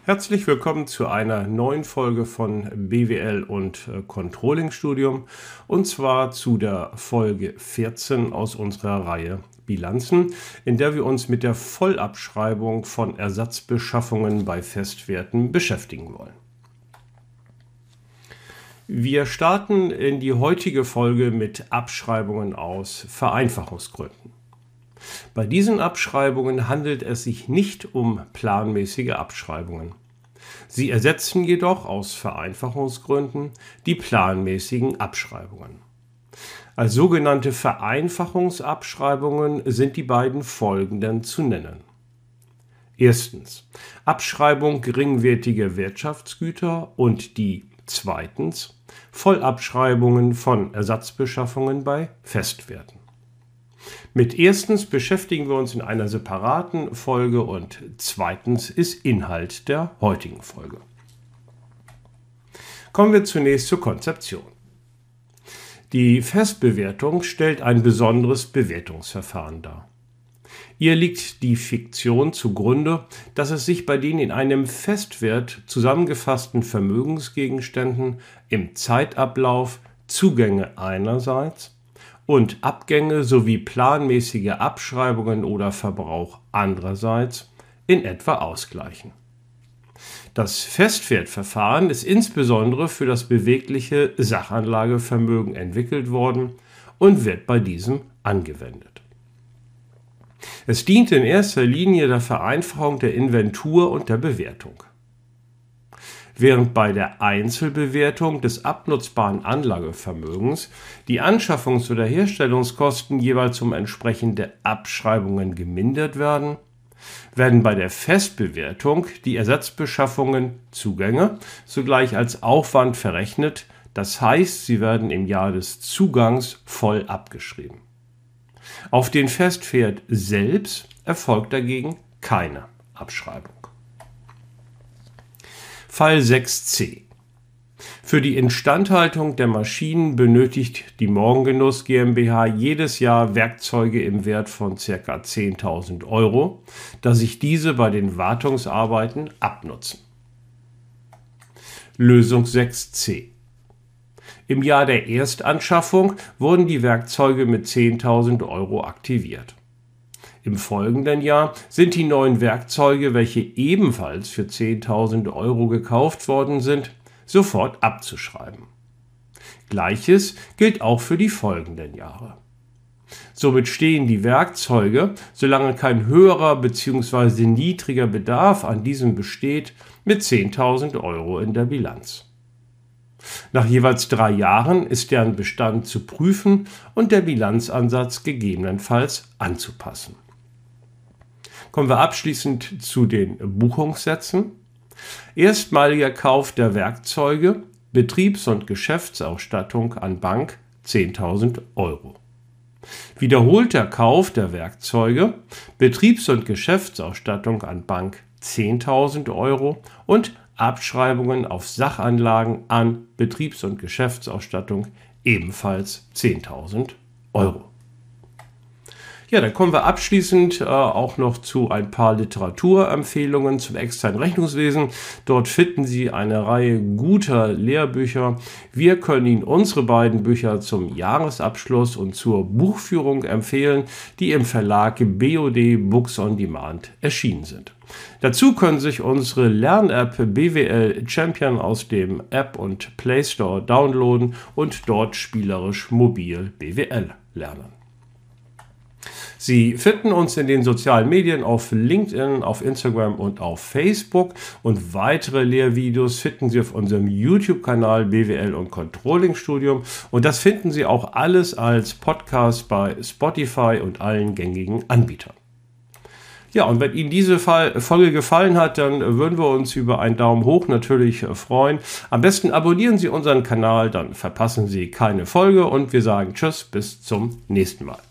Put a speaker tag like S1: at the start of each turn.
S1: Herzlich willkommen zu einer neuen Folge von BWL und Controlling Studium und zwar zu der Folge 14 aus unserer Reihe Bilanzen, in der wir uns mit der Vollabschreibung von Ersatzbeschaffungen bei Festwerten beschäftigen wollen. Wir starten in die heutige Folge mit Abschreibungen aus Vereinfachungsgründen. Bei diesen Abschreibungen handelt es sich nicht um planmäßige Abschreibungen. Sie ersetzen jedoch aus Vereinfachungsgründen die planmäßigen Abschreibungen. Als sogenannte Vereinfachungsabschreibungen sind die beiden folgenden zu nennen. Erstens Abschreibung geringwertiger Wirtschaftsgüter und die zweitens Vollabschreibungen von Ersatzbeschaffungen bei Festwerten. Mit erstens beschäftigen wir uns in einer separaten Folge und zweitens ist Inhalt der heutigen Folge. Kommen wir zunächst zur Konzeption. Die Festbewertung stellt ein besonderes Bewertungsverfahren dar. Ihr liegt die Fiktion zugrunde, dass es sich bei den in einem Festwert zusammengefassten Vermögensgegenständen im Zeitablauf Zugänge einerseits und Abgänge sowie planmäßige Abschreibungen oder Verbrauch andererseits in etwa ausgleichen. Das Festwertverfahren ist insbesondere für das bewegliche Sachanlagevermögen entwickelt worden und wird bei diesem angewendet. Es dient in erster Linie der Vereinfachung der Inventur und der Bewertung. Während bei der Einzelbewertung des abnutzbaren Anlagevermögens die Anschaffungs- oder Herstellungskosten jeweils um entsprechende Abschreibungen gemindert werden, werden bei der Festbewertung die Ersatzbeschaffungen Zugänge sogleich als Aufwand verrechnet, das heißt, sie werden im Jahr des Zugangs voll abgeschrieben. Auf den Festwert selbst erfolgt dagegen keine Abschreibung. Fall 6c. Für die Instandhaltung der Maschinen benötigt die Morgengenuss GmbH jedes Jahr Werkzeuge im Wert von ca. 10.000 €, da sich diese bei den Wartungsarbeiten abnutzen. Lösung 6c. Im Jahr der Erstanschaffung wurden die Werkzeuge mit 10.000 € aktiviert. Im folgenden Jahr sind die neuen Werkzeuge, welche ebenfalls für 10.000 € gekauft worden sind, sofort abzuschreiben. Gleiches gilt auch für die folgenden Jahre. Somit stehen die Werkzeuge, solange kein höherer bzw. niedriger Bedarf an diesem besteht, mit 10.000 € in der Bilanz. Nach jeweils 3 Jahren ist deren Bestand zu prüfen und der Bilanzansatz gegebenenfalls anzupassen. Kommen wir abschließend zu den Buchungssätzen. Erstmaliger Kauf der Werkzeuge, Betriebs- und Geschäftsausstattung an Bank 10.000 €. Wiederholter Kauf der Werkzeuge, Betriebs- und Geschäftsausstattung an Bank 10.000 € und Abschreibungen auf Sachanlagen an Betriebs- und Geschäftsausstattung ebenfalls 10.000 €. Ja, dann kommen wir abschließend auch noch zu ein paar Literaturempfehlungen zum externen Rechnungswesen. Dort finden Sie eine Reihe guter Lehrbücher. Wir können Ihnen unsere beiden Bücher zum Jahresabschluss und zur Buchführung empfehlen, die im Verlag BOD Books on Demand erschienen sind. Dazu können sich unsere Lern-App BWL Champion aus dem App- und Play Store downloaden und dort spielerisch mobil BWL lernen. Sie finden uns in den sozialen Medien auf LinkedIn, auf Instagram und auf Facebook und weitere Lehrvideos finden Sie auf unserem YouTube-Kanal BWL und Controlling Studium und das finden Sie auch alles als Podcast bei Spotify und allen gängigen Anbietern. Ja, und wenn Ihnen diese Folge gefallen hat, dann würden wir uns über einen Daumen hoch natürlich freuen. Am besten abonnieren Sie unseren Kanal, dann verpassen Sie keine Folge und wir sagen Tschüss, bis zum nächsten Mal.